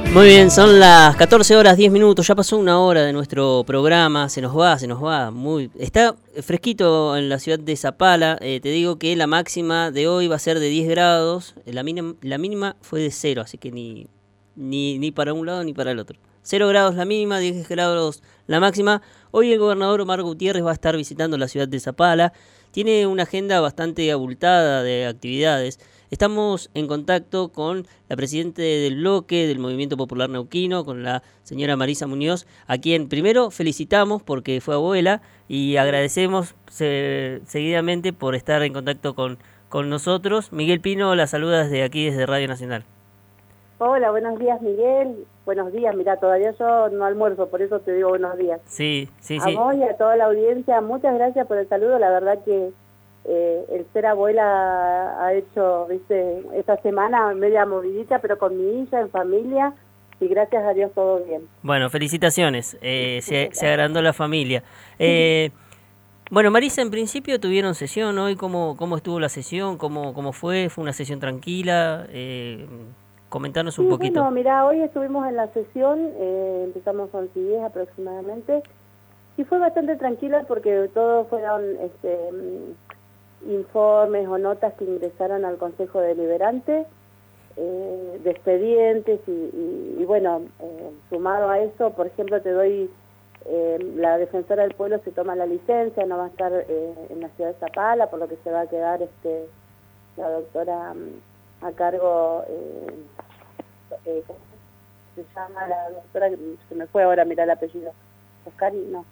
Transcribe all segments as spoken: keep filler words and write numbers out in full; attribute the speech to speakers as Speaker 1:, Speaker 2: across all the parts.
Speaker 1: Muy bien, son las catorce horas diez minutos, ya pasó una hora de nuestro programa, se nos va, se nos va, muy está fresquito en la ciudad de Zapala. Eh, te digo que la máxima de hoy va a ser de diez grados, la mínima, la mínima fue de cero, así que ni, ni, ni para un lado ni para el otro. cero grados la mínima, diez grados la máxima. Hoy el gobernador Omar Gutiérrez va a estar visitando la ciudad de Zapala, tiene una agenda bastante abultada de actividades. Estamos en contacto con la presidenta del bloque del Movimiento Popular Neuquino, con la señora Marisa Muñoz, a quien primero felicitamos porque fue abuela y agradecemos se, seguidamente por estar en contacto con, con nosotros. Miguel Pino la saluda desde aquí, desde Radio Nacional.
Speaker 2: Hola, buenos días Miguel. Buenos días, mirá, todavía yo no almuerzo, por eso te digo buenos días.
Speaker 1: Sí, sí,
Speaker 2: a
Speaker 1: sí.
Speaker 2: A vos y a toda la audiencia, muchas gracias por el saludo, la verdad que Eh, el ser abuela ha hecho, viste, esta semana media movidita, pero con mi hija, en familia, y gracias a Dios todo bien.
Speaker 1: Bueno, felicitaciones, eh, se, se agrandó la familia. Eh, bueno, Marisa, en principio tuvieron sesión hoy, ¿cómo, cómo estuvo la sesión? ¿Cómo, cómo fue? ¿Fue una sesión tranquila? Eh, comentanos un
Speaker 2: sí,
Speaker 1: poquito.
Speaker 2: Bueno, mira, hoy estuvimos en la sesión, eh, empezamos a once y diez aproximadamente, y fue bastante tranquila porque todos fueron este, informes o notas que ingresaron al Consejo Deliberante, eh, de expedientes y, y, y bueno, eh, sumado a eso, por ejemplo, te doy, eh, la defensora del pueblo se toma la licencia, no va a estar eh, en la ciudad de Zapala, por lo que se va a quedar este la doctora um, a cargo, eh, eh, ¿cómo se llama la doctora? Que se me fue ahora, mira el apellido, Oscari, no.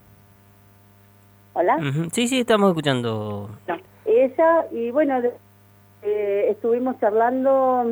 Speaker 2: ¿Hola?
Speaker 1: Uh-huh. Sí, sí, estamos escuchando.
Speaker 2: No. Ella, y bueno, eh, estuvimos charlando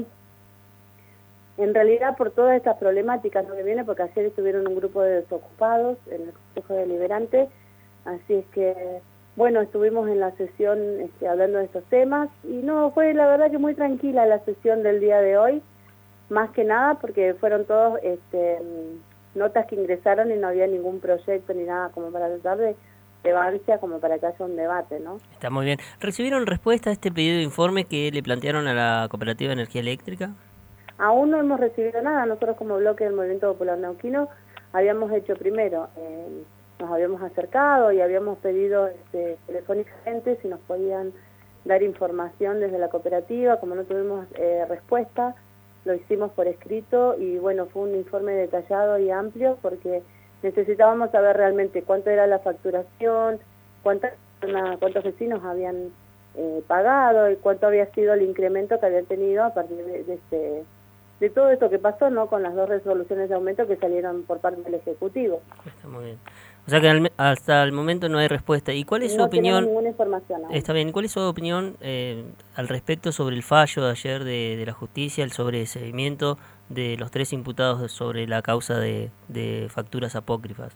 Speaker 2: en realidad por todas estas problemáticas, ¿no? Que viene, porque ayer estuvieron un grupo de desocupados en el Consejo Deliberante, así es que, bueno, estuvimos en la sesión este, hablando de estos temas, y no, fue la verdad que muy tranquila la sesión del día de hoy, más que nada porque fueron todos este, notas que ingresaron y no había ningún proyecto ni nada como para tratar de relevancia como para que haya un debate, ¿no?
Speaker 1: Está muy bien. ¿Recibieron respuesta a este pedido de informe que le plantearon a la Cooperativa de Energía Eléctrica?
Speaker 2: Aún no hemos recibido nada. Nosotros como bloque del Movimiento Popular Neuquino habíamos hecho primero, eh, nos habíamos acercado y habíamos pedido este, telefónicamente si nos podían dar información desde la cooperativa. Como no tuvimos eh, respuesta, lo hicimos por escrito y bueno, fue un informe detallado y amplio porque necesitábamos saber realmente cuánto era la facturación, cuántas, cuántos vecinos habían eh, pagado y cuánto había sido el incremento que habían tenido a partir de, de, este, de todo esto que pasó, ¿no? Con las dos resoluciones de aumento que salieron por parte del Ejecutivo.
Speaker 1: Está muy bien. O sea que al, hasta el momento no hay respuesta. ¿Y cuál es su
Speaker 2: no
Speaker 1: opinión?
Speaker 2: No tenemos ninguna información aún.
Speaker 1: Está bien. ¿Cuál es su opinión eh, al respecto sobre el fallo de ayer de, de la justicia, el sobreseimiento de los tres imputados sobre la causa de, de facturas apócrifas?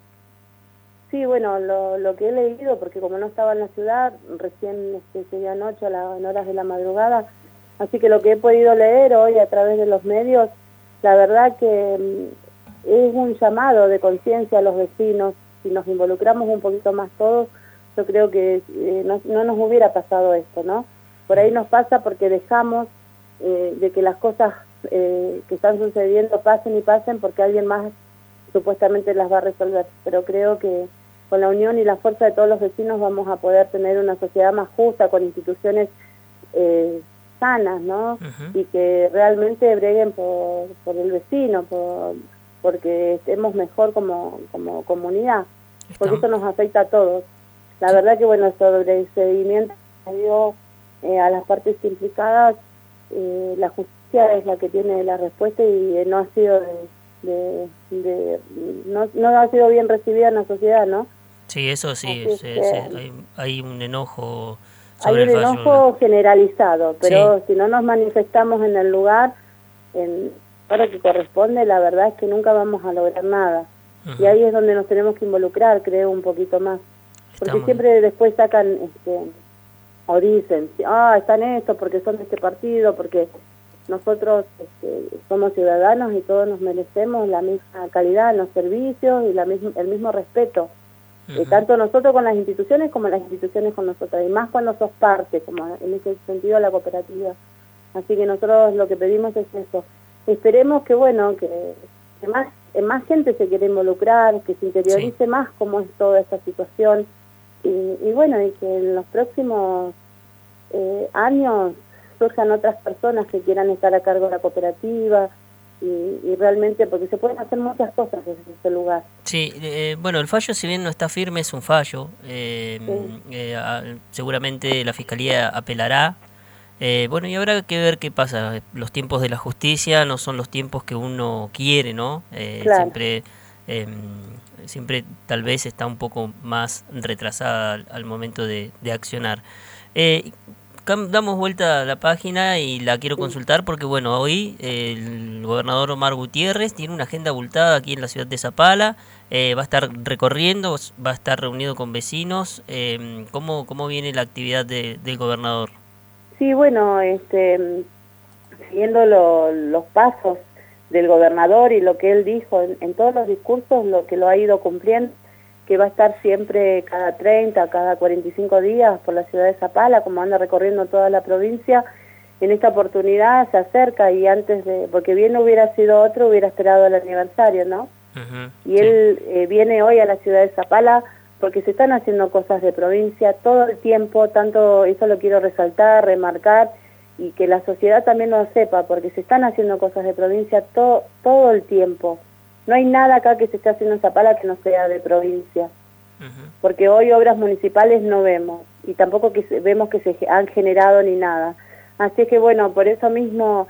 Speaker 2: Sí, bueno, lo, lo que he leído, porque como no estaba en la ciudad, recién este, llegué anoche a la, en horas de la madrugada, así que lo que he podido leer hoy a través de los medios, la verdad que mm, es un llamado de conciencia a los vecinos. Si nos involucramos un poquito más todos, yo creo que eh, no, no nos hubiera pasado esto, ¿no? Por ahí nos pasa porque dejamos eh, de que las cosas eh, que están sucediendo pasen y pasen porque alguien más supuestamente las va a resolver. Pero creo que con la unión y la fuerza de todos los vecinos vamos a poder tener una sociedad más justa, con instituciones eh, sanas, ¿no? Uh-huh. Y que realmente breguen por, por el vecino, por... porque estemos mejor como, como comunidad, porque eso nos afecta a todos. La verdad que, bueno, sobre el seguimiento eh, a las partes implicadas, eh, la justicia es la que tiene la respuesta y eh, no ha sido de, de, de no, no ha sido bien recibida en la sociedad, ¿no?
Speaker 1: Sí, eso sí,
Speaker 2: es,
Speaker 1: se,
Speaker 2: que,
Speaker 1: se, hay, hay un enojo sobre
Speaker 2: hay un
Speaker 1: el fallo,
Speaker 2: enojo ¿no? generalizado, pero
Speaker 1: sí.
Speaker 2: Si no nos manifestamos en el lugar, en para que corresponde, la verdad es que nunca vamos a lograr nada. Uh-huh. Y ahí es donde nos tenemos que involucrar, creo, un poquito más. Porque Estamos... siempre después sacan, este, o dicen, ah, están estos porque son de este partido, porque nosotros este, somos ciudadanos y todos nos merecemos la misma calidad en los servicios y la misma, el mismo respeto. Uh-huh. Eh, tanto nosotros con las instituciones como las instituciones con nosotros. Y más cuando sos parte, como en ese sentido la cooperativa. Así que nosotros lo que pedimos es eso. Esperemos que, bueno, que, que más, más gente se quiere involucrar, que se interiorice sí. más cómo es toda esta situación, y, y bueno, y que en los próximos eh, años surjan otras personas que quieran estar a cargo de la cooperativa, y, y realmente, porque se pueden hacer muchas cosas desde ese lugar.
Speaker 1: Sí, eh, bueno, el fallo, si bien no está firme, es un fallo. Eh,
Speaker 2: sí.
Speaker 1: eh, a, seguramente la Fiscalía apelará. Eh, bueno, y habrá que ver qué pasa. Los tiempos de la justicia no son los tiempos que uno quiere, ¿no? Eh,
Speaker 2: claro.
Speaker 1: Siempre eh, siempre tal vez está un poco más retrasada al, al momento de, de accionar. Eh, damos vuelta a la página y la quiero consultar porque, bueno, hoy el gobernador Omar Gutiérrez tiene una agenda abultada aquí en la ciudad de Zapala, eh, va a estar recorriendo, va a estar reunido con vecinos. Eh, ¿cómo, ¿Cómo viene la actividad de, del gobernador?
Speaker 2: Sí, bueno, este, siguiendo lo, los pasos del gobernador y lo que él dijo en, en todos los discursos, lo que lo ha ido cumpliendo, que va a estar siempre cada treinta, cada cuarenta y cinco días por la ciudad de Zapala, como anda recorriendo toda la provincia. En esta oportunidad se acerca y antes de, porque bien hubiera sido otro, hubiera esperado el aniversario, ¿no? Uh-huh, y sí. él eh, viene hoy a la ciudad de Zapala porque se están haciendo cosas de provincia todo el tiempo, tanto eso lo quiero resaltar, remarcar, y que la sociedad también lo sepa, porque se están haciendo cosas de provincia to, todo el tiempo. No hay nada acá que se esté haciendo en Zapala que no sea de provincia, uh-huh. porque hoy obras municipales no vemos, y tampoco que se, vemos que se han generado ni nada. Así que bueno, por eso mismo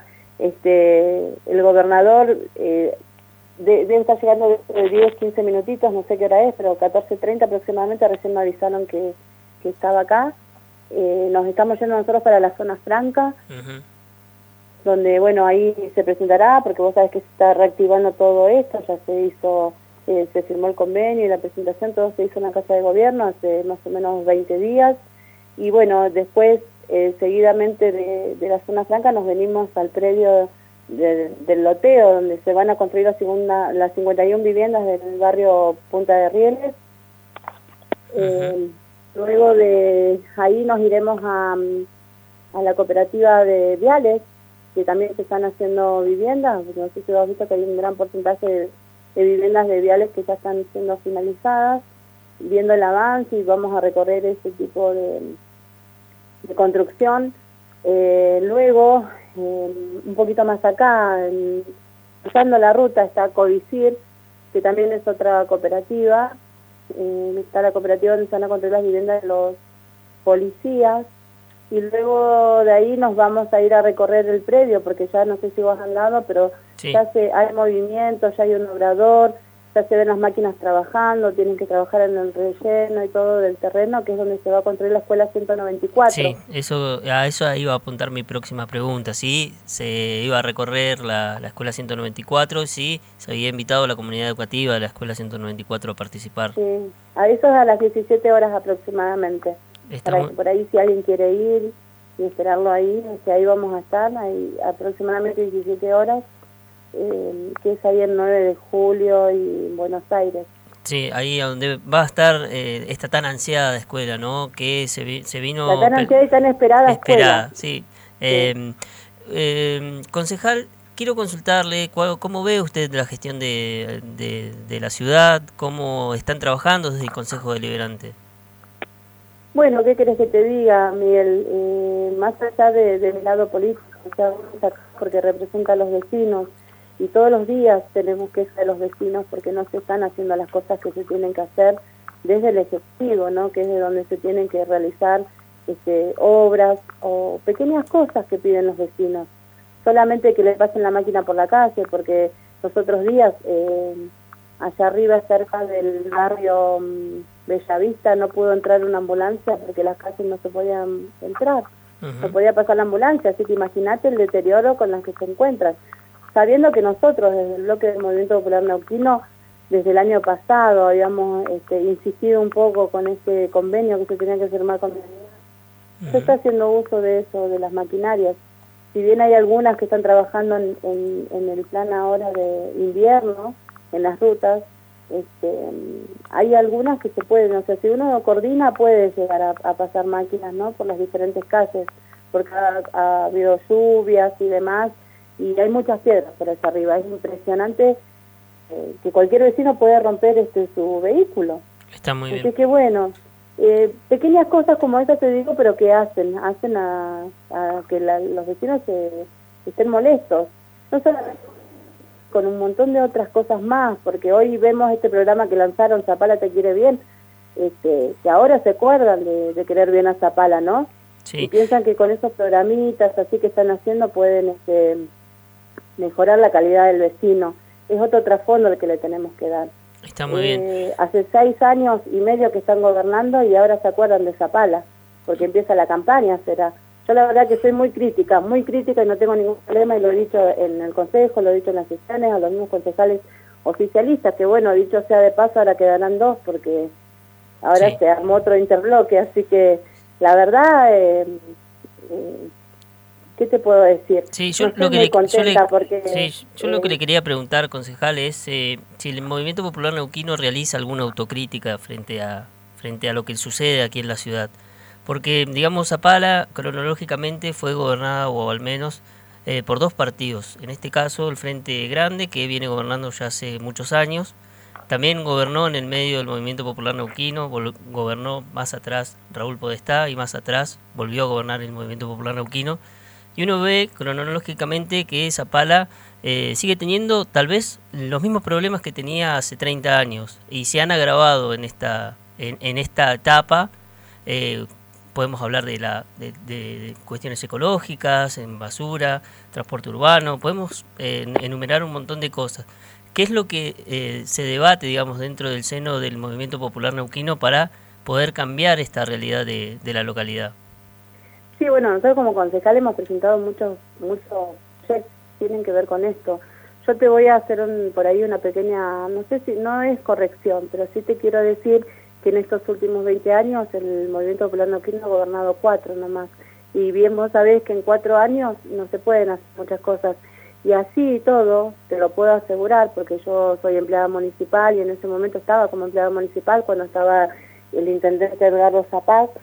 Speaker 2: este el gobernador eh, de, debe estar llegando dentro de diez, quince minutitos, no sé qué hora es, pero catorce treinta aproximadamente, recién me avisaron que, que estaba acá. Eh, nos estamos yendo nosotros para la zona franca, uh-huh. donde, bueno, ahí se presentará, porque vos sabés que se está reactivando todo esto, ya se hizo, eh, se firmó el convenio y la presentación, todo se hizo en la Casa de Gobierno hace más o menos veinte días, y bueno, después, eh, seguidamente de, de la zona franca, nos venimos al predio de, del loteo, donde se van a construir la segunda, las cincuenta y una viviendas del barrio Punta de Rieles. Uh-huh. eh, luego de ahí nos iremos a, a la cooperativa de Viales, que también se están haciendo viviendas. No sé si has visto que hay un gran porcentaje de, de viviendas de Viales que ya están siendo finalizadas, viendo el avance, y vamos a recorrer ese tipo de, de construcción. Eh, luego, eh, un poquito más acá, en, cruzando la ruta, está Codicir, que también es otra cooperativa. Eh, está la cooperativa donde se van a construir las viviendas de los policías. Y luego de ahí nos vamos a ir a recorrer el predio, porque ya no sé si vos has andado, pero sí. ya se, hay movimiento, ya hay un obrador, ya se ven las máquinas trabajando, tienen que trabajar en el relleno y todo del terreno, que es donde se va a construir la escuela ciento noventa y cuatro.
Speaker 1: Sí, eso, a eso iba a apuntar mi próxima pregunta, sí, se iba a recorrer la, la escuela ciento noventa y cuatro, sí, se había invitado a la comunidad educativa de la escuela ciento noventa y cuatro a participar.
Speaker 2: Sí, a eso es a las diecisiete horas aproximadamente. Para que por ahí, si alguien quiere ir y esperarlo ahí, que ahí vamos a estar, ahí aproximadamente diecisiete horas, eh, que es ahí el nueve de julio y en Buenos Aires.
Speaker 1: Sí, ahí donde va a estar eh, esta tan ansiada escuela, ¿no? Que se, vi, se vino...
Speaker 2: La tan ansiada y tan esperada,
Speaker 1: esperada
Speaker 2: escuela.
Speaker 1: Sí. Eh, sí. Eh, concejal, quiero consultarle cuál, cómo ve usted la gestión de, de, de la ciudad, cómo están trabajando desde el Consejo Deliberante.
Speaker 2: Bueno, ¿qué querés que te diga, Miguel? Eh, más allá de, de mi lado político, o sea, porque representa a los vecinos, y todos los días tenemos quejas de los vecinos porque no se están haciendo las cosas que se tienen que hacer desde el Ejecutivo, ¿no? Que es de donde se tienen que realizar este, obras o pequeñas cosas que piden los vecinos. Solamente que les pasen la máquina por la calle, porque los otros días, eh, allá arriba, cerca del barrio um, Bellavista, no pudo entrar una ambulancia porque las calles no se podían entrar. Uh-huh. No podía pasar la ambulancia, así que imagínate el deterioro con el que se encuentran. Sabiendo que nosotros, desde el bloque del Movimiento Popular Neuquino, desde el año pasado habíamos este, insistido un poco con este convenio que se tenía que firmar con la uh-huh. Se está haciendo uso de eso, de las maquinarias. Si bien hay algunas que están trabajando en, en, en el plan ahora de invierno, en las rutas, este, hay algunas que se pueden, o sea, si uno coordina puede llegar a, a pasar máquinas, ¿no? Por las diferentes calles, porque ha, ha habido lluvias y demás, y hay muchas piedras por allá arriba. Es impresionante que cualquier vecino puede romper este su vehículo.
Speaker 1: Está muy bien.
Speaker 2: Así que bueno, eh, pequeñas cosas como esas te digo, pero que hacen, hacen a, a que la, los vecinos se, estén molestos. No solamente con un montón de otras cosas más, porque hoy vemos este programa que lanzaron, Zapala te quiere bien, este, que ahora se acuerdan de, de querer bien a Zapala, ¿no?
Speaker 1: Sí.
Speaker 2: Y piensan que con esos programitas así que están haciendo pueden este, mejorar la calidad del vecino. Es otro trasfondo el que le tenemos que dar.
Speaker 1: Está muy
Speaker 2: eh,
Speaker 1: bien.
Speaker 2: Hace seis años y medio que están gobernando y ahora se acuerdan de Zapala, porque empieza la campaña, será. Yo la verdad que soy muy crítica, muy crítica y no tengo ningún problema, y lo he dicho en el Consejo, lo he dicho en las sesiones, a los mismos concejales oficialistas, que bueno, dicho sea de paso, ahora quedarán dos, porque ahora
Speaker 1: Sí.
Speaker 2: se armó otro interbloque, así que la verdad, eh, eh, ¿qué te puedo decir?
Speaker 1: Sí, yo
Speaker 2: no estoy
Speaker 1: lo que
Speaker 2: muy
Speaker 1: le,
Speaker 2: contenta
Speaker 1: yo le,
Speaker 2: porque...
Speaker 1: sí, yo
Speaker 2: eh,
Speaker 1: lo que le quería preguntar, concejal, es eh, si el Movimiento Popular Neuquino realiza alguna autocrítica frente a frente a lo que sucede aquí en la ciudad. Porque, digamos, Zapala cronológicamente fue gobernada, o al menos, eh, por dos partidos. En este caso, el Frente Grande, que viene gobernando ya hace muchos años. También gobernó en el medio del Movimiento Popular Neuquino, gobernó más atrás Raúl Podestá, y más atrás volvió a gobernar el Movimiento Popular Neuquino. Y uno ve cronológicamente que Zapala eh, sigue teniendo tal vez los mismos problemas que tenía hace treinta años, y se han agravado en esta, en, en esta etapa. Eh, podemos hablar de, la, de, de, de cuestiones ecológicas, en basura, transporte urbano, podemos eh, enumerar un montón de cosas. ¿Qué es lo que eh, se debate, digamos, dentro del seno del Movimiento Popular Neuquino para poder cambiar esta realidad de, de la localidad?
Speaker 2: Sí, bueno, nosotros como concejal hemos presentado muchos muchos proyectos que tienen que ver con esto. Yo te voy a hacer un, por ahí una pequeña, no sé si no es corrección, pero sí te quiero decir que en estos últimos veinte años el Movimiento Popular Neuquino ha gobernado cuatro nomás. Y bien vos sabés que en cuatro años no se pueden hacer muchas cosas. Y así y todo, te lo puedo asegurar, porque yo soy empleada municipal y en ese momento estaba como empleada municipal cuando estaba el intendente Edgardo Zapag.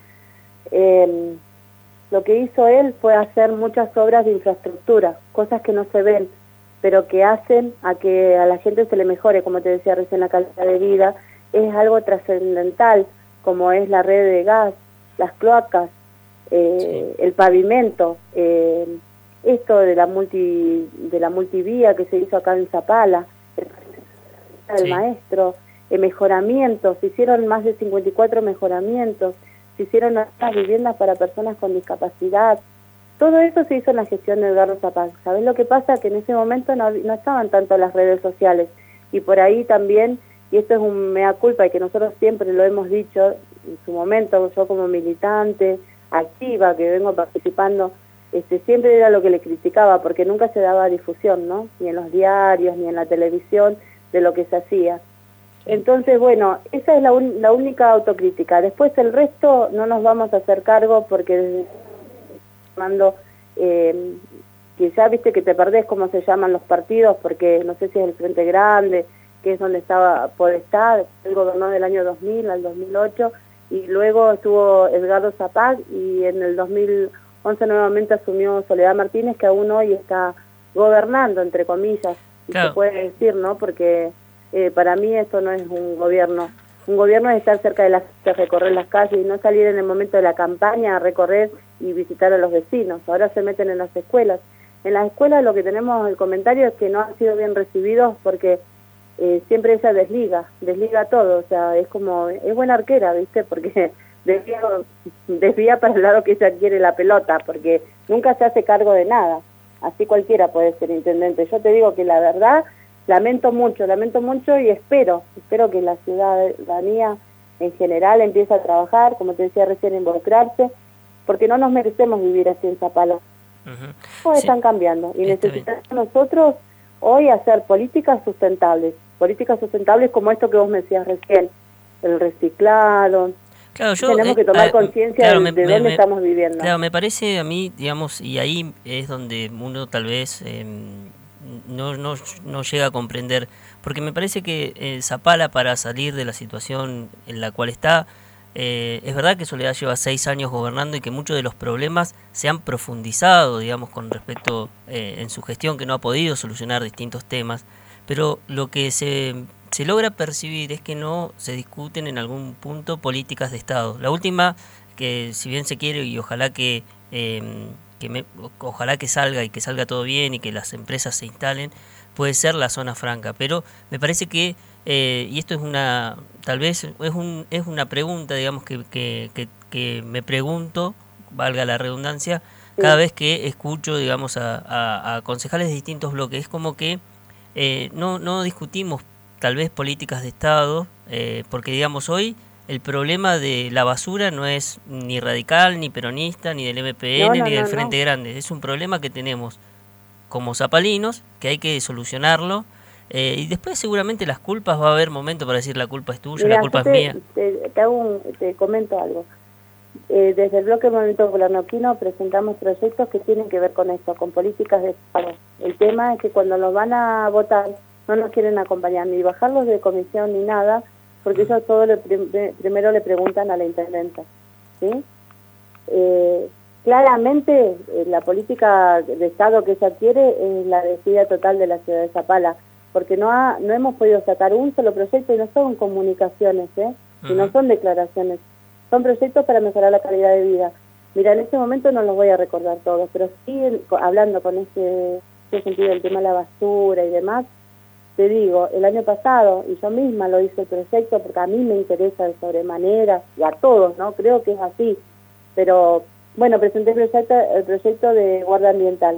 Speaker 2: Eh, lo que hizo él fue hacer muchas obras de infraestructura, cosas que no se ven, pero que hacen a que a la gente se le mejore, como te decía recién, la calidad de vida. Es algo trascendental, como es la red de gas, las cloacas, eh, sí. el pavimento, eh, esto de la multi de la multivía que se hizo acá en Zapala, el sí. maestro, eh, mejoramientos, se hicieron más de cincuenta y cuatro mejoramientos, se hicieron las viviendas para personas con discapacidad. Todo eso se hizo en la gestión de Edgardo Zapag. ¿Sabés lo que pasa? Que en ese momento no, no estaban tanto las redes sociales, y por ahí también, y esto es un mea culpa y que nosotros siempre lo hemos dicho en su momento, yo como militante activa que vengo participando, este siempre era lo que le criticaba, porque nunca se daba difusión, ¿no? Ni en los diarios, ni en la televisión, de lo que se hacía. Entonces, bueno, esa es la, un, la única autocrítica. Después el resto no nos vamos a hacer cargo, porque desde mando, eh, que ya viste que te perdés cómo se llaman los partidos, porque no sé si es el Frente Grande, que es donde estaba Podestá, él gobernó del año dos mil al dos mil ocho, y luego estuvo Edgardo Zapag, y en el dos mil once nuevamente asumió Soledad Martínez, que aún hoy está gobernando, entre comillas, y claro. se puede decir, ¿no? Porque eh, para mí esto no es un gobierno. Un gobierno es estar cerca de las recorrer las calles y no salir en el momento de la campaña a recorrer y visitar a los vecinos. Ahora se meten en las escuelas. En las escuelas lo que tenemos el comentario es que no han sido bien recibidos, porque Eh, siempre ella desliga, desliga todo, o sea, es como, es buena arquera, ¿viste? Porque desvía, desvía para el lado que ella quiere la pelota, porque nunca se hace cargo de nada, así cualquiera puede ser intendente. Yo te digo que la verdad, lamento mucho, lamento mucho y espero, espero que la ciudadanía en general empiece a trabajar, como te decía recién, involucrarse, porque no nos merecemos vivir así en Zapala. Uh-huh. Todos sí. están cambiando y necesitamos nosotros hoy hacer políticas sustentables, políticas sustentables como esto que vos me decías recién, el reciclado.
Speaker 1: Claro, yo,
Speaker 2: tenemos que tomar eh, conciencia claro, de, de me, dónde me, estamos viviendo.
Speaker 1: Claro, me parece a mí, digamos, y ahí es donde uno tal vez eh, no, no, no llega a comprender, porque me parece que eh, Zapala, para salir de la situación en la cual está, Eh, es verdad que Soledad lleva seis años gobernando y que muchos de los problemas se han profundizado, digamos, con respecto eh, en su gestión, que no ha podido solucionar distintos temas, pero lo que se, se logra percibir es que no se discuten en algún punto políticas de Estado. La última, que si bien se quiere y ojalá que, eh, que me, ojalá que salga y que salga todo bien y que las empresas se instalen, puede ser la zona franca, pero me parece que, eh, y esto es una, tal vez es, un, es una pregunta, digamos, que, que, que, que me pregunto, valga la redundancia, sí. Cada vez que escucho, digamos, a, a, a concejales de distintos bloques, es como que eh, no, no discutimos tal vez políticas de Estado, eh, porque, digamos, hoy el problema de la basura no es ni radical, ni peronista, ni del M P N, no, no, ni del no, Frente no. Grande, es un problema que tenemos como zapalinos, que hay que solucionarlo, eh, y después seguramente las culpas, va a haber momento para decir la culpa es tuya,
Speaker 2: Mirá,
Speaker 1: la culpa
Speaker 2: te,
Speaker 1: es mía.
Speaker 2: Te, te, hago un, te comento algo. Eh, desde el bloque Movimiento Popular Neuquino presentamos proyectos que tienen que ver con esto, con políticas de Estado. El tema es que cuando los van a votar no nos quieren acompañar, ni bajarlos de comisión ni nada, porque ellos todo le, primero le preguntan a la intendenta, ¿sí? Eh, Claramente, eh, la política de Estado que ella quiere es la despedida total de la ciudad de Zapala, porque no ha, no hemos podido sacar un solo proyecto y no son comunicaciones, ¿eh? Uh-huh. Y no son declaraciones, son proyectos para mejorar la calidad de vida. Mira, en este momento no los voy a recordar todos, pero sí hablando con ese, ese sentido del tema de la basura y demás, te digo, el año pasado, y yo misma lo hice el proyecto porque a mí me interesa de sobremanera, y a todos, ¿no? Creo que es así, pero... Bueno, presenté el proyecto, el proyecto de guardia ambiental.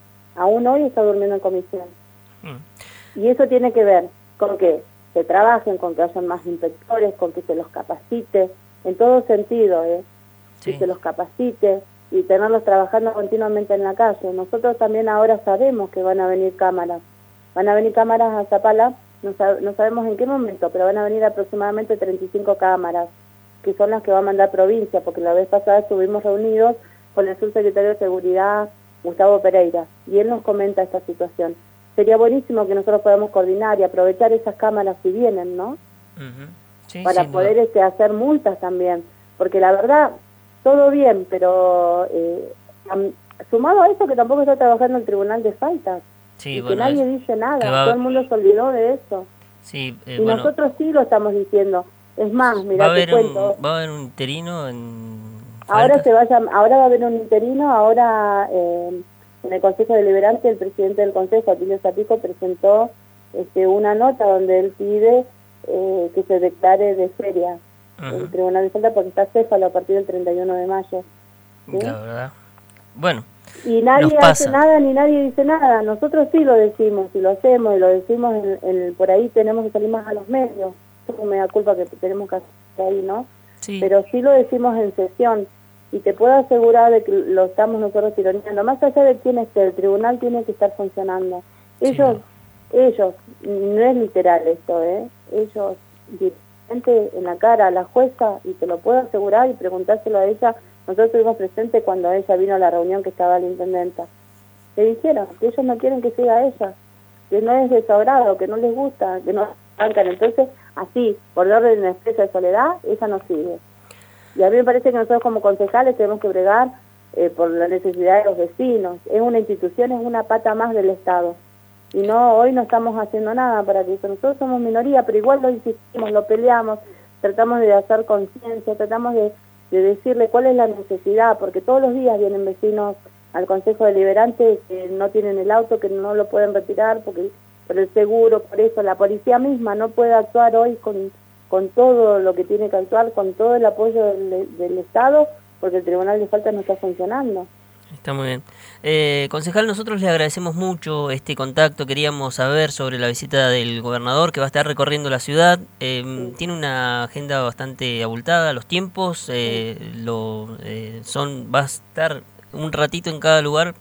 Speaker 2: Aún hoy está durmiendo en comisión. Mm. Y eso tiene que ver con que se trabajen, con que haya más inspectores, con que se los capacite, en todo sentido, ¿eh? Sí. Que se los capacite y tenerlos trabajando continuamente en la calle. Nosotros también ahora sabemos que van a venir cámaras. Van a venir cámaras a Zapala, no, sab- no sabemos en qué momento, pero van a venir aproximadamente treinta y cinco cámaras, que son las que va a mandar provincia, porque la vez pasada estuvimos reunidos con el subsecretario de Seguridad, Gustavo Pereira, y él nos comenta esta situación. Sería buenísimo que nosotros podamos coordinar y aprovechar esas cámaras si vienen, ¿no? Uh-huh. Sí, para poder este, hacer multas también, porque la verdad, todo bien, pero eh, sumado a eso que tampoco está trabajando el Tribunal de Faltas, sí, y bueno, que nadie dice nada, va... todo el mundo se olvidó de eso.
Speaker 1: Sí, eh,
Speaker 2: y
Speaker 1: bueno.
Speaker 2: Nosotros sí lo estamos diciendo. Es más, mira,
Speaker 1: ¿Va a,
Speaker 2: te
Speaker 1: haber
Speaker 2: cuento.
Speaker 1: Un, ¿Va a haber un interino en
Speaker 2: ahora se vaya, ahora va a haber un interino, ahora eh, en el Consejo Deliberante el presidente del Consejo, Atilio Zapico, presentó este, una nota donde él pide eh, que se declare de feria uh-huh. el Tribunal de Falta porque está céfalo a partir del treinta y uno de mayo. ¿Sí?
Speaker 1: La verdad. Bueno.
Speaker 2: Y nadie hace nada ni nadie dice nada. Nosotros sí lo decimos y lo hacemos y lo decimos en, en, por ahí tenemos que salir más a los medios. Me da culpa que tenemos que hacer ahí, ¿no? Sí. Pero sí lo decimos en sesión y te puedo asegurar de que lo estamos nosotros tironeando. Más allá de quién esté, el tribunal tiene que estar funcionando. Ellos, sí. ellos, no es literal esto, ¿eh? Ellos, directamente en la cara a la jueza, y te lo puedo asegurar y preguntárselo a ella. Nosotros estuvimos presentes cuando ella vino a la reunión que estaba la intendenta. Le dijeron que ellos no quieren que siga ella, que no es de su agrado, que no les gusta, que no bancan. Entonces, así, por orden expresa de soledad, esa no sirve. Y a mí me parece que nosotros como concejales tenemos que bregar eh, por la necesidad de los vecinos. Es una institución, es una pata más del Estado. Y no hoy no estamos haciendo nada para que eso. Nosotros somos minoría, pero igual lo insistimos, lo peleamos, tratamos de hacer conciencia, tratamos de, de decirle cuál es la necesidad, porque todos los días vienen vecinos al Consejo Deliberante que no tienen el auto, que no lo pueden retirar porque por el seguro, por eso la policía misma no puede actuar hoy con, con todo lo que tiene que actuar, con todo el apoyo del, del Estado, porque el Tribunal de Faltas no está funcionando.
Speaker 1: Está muy bien. Eh, concejal, nosotros le agradecemos mucho este contacto. Queríamos saber sobre la visita del gobernador que va a estar recorriendo la ciudad. Eh, sí. Tiene una agenda bastante abultada, los tiempos eh, sí. lo eh, son va a estar un ratito en cada lugar.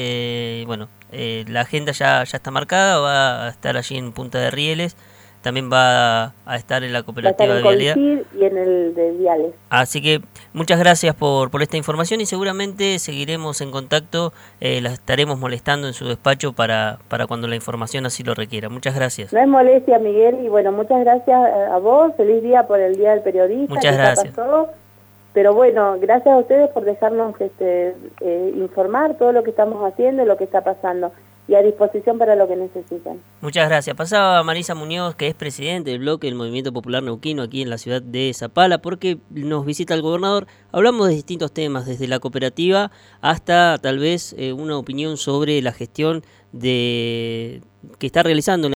Speaker 1: Eh, bueno, eh, la agenda ya, ya está marcada, va a estar allí en Punta de Rieles, también va a estar en la cooperativa
Speaker 2: va a estar en
Speaker 1: de Vialidad
Speaker 2: y en el de Viales.
Speaker 1: Así que muchas gracias por, por esta información y seguramente seguiremos en contacto, eh, la estaremos molestando en su despacho para, para cuando la información así lo requiera. Muchas gracias.
Speaker 2: No es molestia, Miguel, y bueno, muchas gracias a vos, feliz día por el Día del Periodista.
Speaker 1: Muchas gracias.
Speaker 2: Pasó. Pero bueno, gracias a ustedes por dejarnos este, eh, informar todo lo que estamos haciendo y lo que está pasando. y a disposición para lo que necesiten.
Speaker 1: Muchas gracias. Pasaba Marisa Muñoz, que es presidente del bloque del Movimiento Popular Neuquino aquí en la ciudad de Zapala, porque nos visita el gobernador. Hablamos de distintos temas, desde la cooperativa hasta tal vez eh, una opinión sobre la gestión de que está realizando